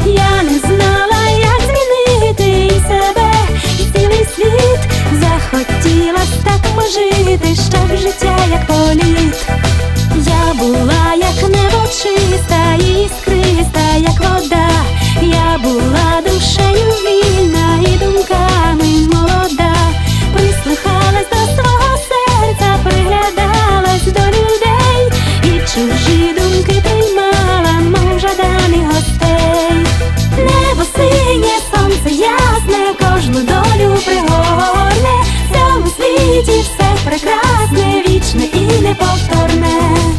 Я не знала, як змінити і себе, і цілий світ. Захотілось так пожити, щоб життя як політ. Я була як небо чиста, іскриста, як вода. Я була душею вільна і думками молода. Прислухалась до свого серця, приглядалась до людей і чужі думки приймала, мов жаданих гостей. Небо синє, сонце ясне, кожну долю пригорне. В цьому світі все прекрасне, вічне і неповторне.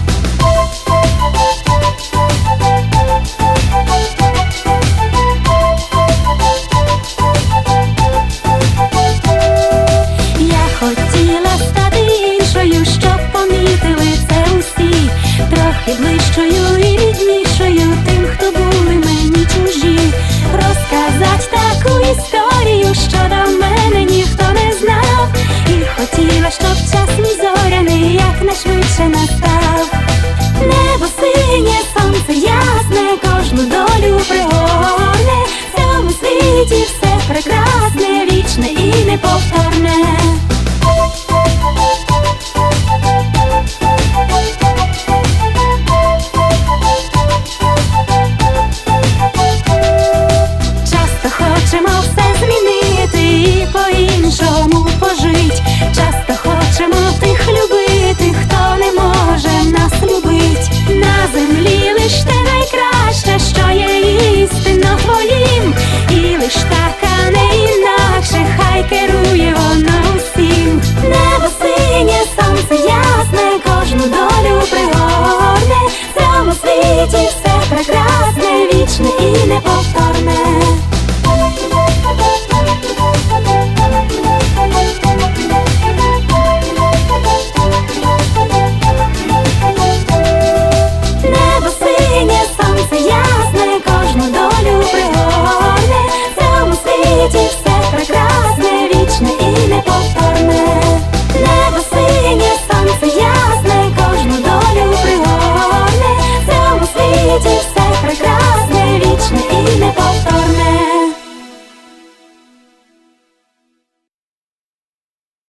Хотіла стати іншою, щоб помітили це усі. Трохи ближчою і ріднішою тим, хто були мені чужі. Розказать таку історію, що до мене ніхто не знав. І хотіла, щоб час мій зоряний якнайшвидше настав. Небо синє, сонце ясне, кожну долю пригорне. В цьому світі все прекрасне, вічне і неповторне. Хочемо все змінити і по-іншому пожить. Часто хочемо тих любити, хто не може нас любить. На землі лиш те найкраще, що є істинно твоїм. І лиш так, а не інакше, хай керує воно усім. Небо синє, сонце ясне, кожну долю пригорне. В цьому світі все прекрасне, вічне і неповторне.